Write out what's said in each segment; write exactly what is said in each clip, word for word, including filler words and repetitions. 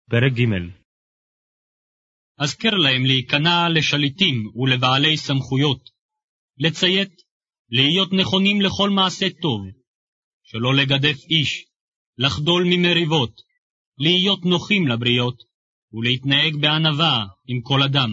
פרק ג'. אזכר להם להיכנע לשליטים ולבעלי סמכויות, לציית, להיות נכונים לכל מעשה טוב, שלא לגדף איש, לחדול ממריבות, להיות נוחים לבריות, ולהתנהג בענווה עם כל אדם.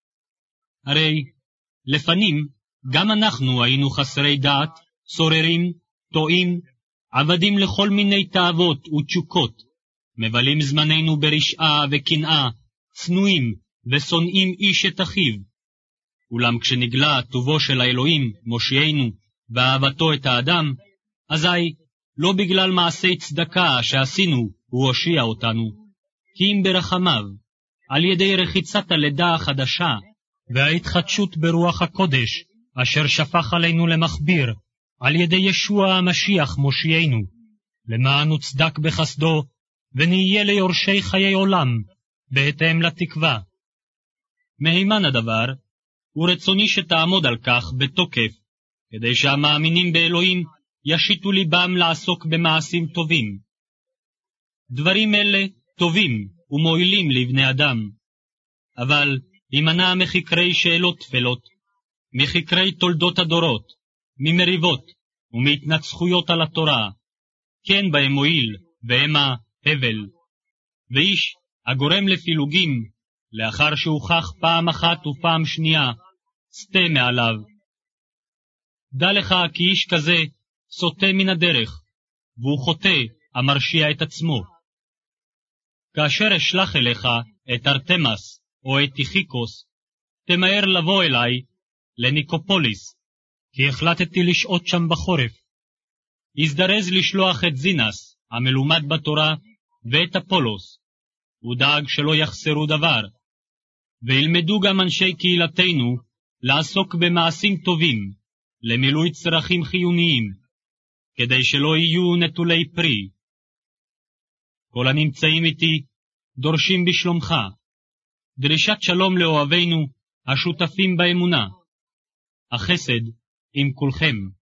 הרי לפנים גם אנחנו היינו חסרי דעת, סוררים, טועים, עבדים לכל מיני תאוות ותשוקות, מבלים זמננו ברשעה וקנאה, צנועים ושונאים איש את אחיו. אולם כשנגלה טובו של האלוהים, מושיענו, ואהבתו את האדם, אזי לא בגלל מעשי צדקה שעשינו הוא הושיע אותנו, כי אם ברחמיו, על ידי רחיצת הלידה החדשה, וההתחדשות ברוח הקודש, אשר שפך עלינו למחביר, על ידי ישוע המשיח מושיענו, למען נוצדק בחסדו, ונהיה ליורשי חיי עולם, בהתאם לתקווה. מהימן הדבר, ורצוני שתעמוד על כך בתוקף, כדי שהמאמינים באלוהים ישיתו ליבם לעסוק במעשים טובים. דברים אלה טובים ומועילים לבני אדם, אבל הימנע מחקרי שאלות תפלות, מחקרי תולדות הדורות, ממריבות ומהתנצחויות על התורה, כן בהם מועיל והמה הבל. ואיש הגורם לפילוגים, לאחר שהוכח פעם אחת ופעם שנייה, סטה מעליו. דע לך כי איש כזה סוטה מן הדרך, והוא חוטא המרשיע את עצמו. כאשר אשלח אליך את ארטמס או את טיכיקוס, תמהר לבוא אליי לניקופוליס, כי החלטתי לשעות שם בחורף. הזדרז לשלוח את זינס, המלומד בתורה, ואת אפולוס, ודאג שלא יחסרו דבר, וילמדו גם אנשי קהילתנו לעסוק במעשים טובים, למילוי צרכים חיוניים, כדי שלא יהיו נטולי פרי. כל הנמצאים איתי דורשים בשלומך, דרישת שלום לאוהבינו השותפים באמונה. החסד עם כולכם.